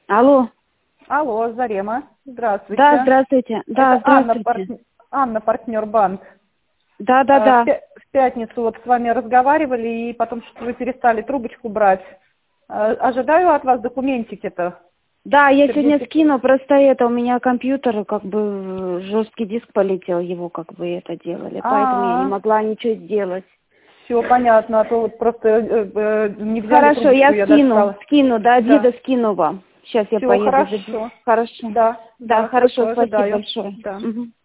Алло. Алло, Зарема. Здравствуйте. Да, здравствуйте. Да, Это здравствуйте. Анна, партнер банк. Да, да, да. В пятницу вот с вами разговаривали, и потом что-то вы перестали трубочку брать. Ожидаю от вас документики-то. Да, я сегодня Сердечко. скину, просто это у меня компьютер, как бы жесткий диск полетел, его как бы это делали, поэтому я не могла ничего сделать. Все понятно, а то вот просто не взяли Хорошо, трубочку, я достала. скину, до обеда Да. скину вам. Сейчас я Все поеду. хорошо. Хорошо. Да, Да, хорошо, спасибо ожидаю. большое. Да. Мгм.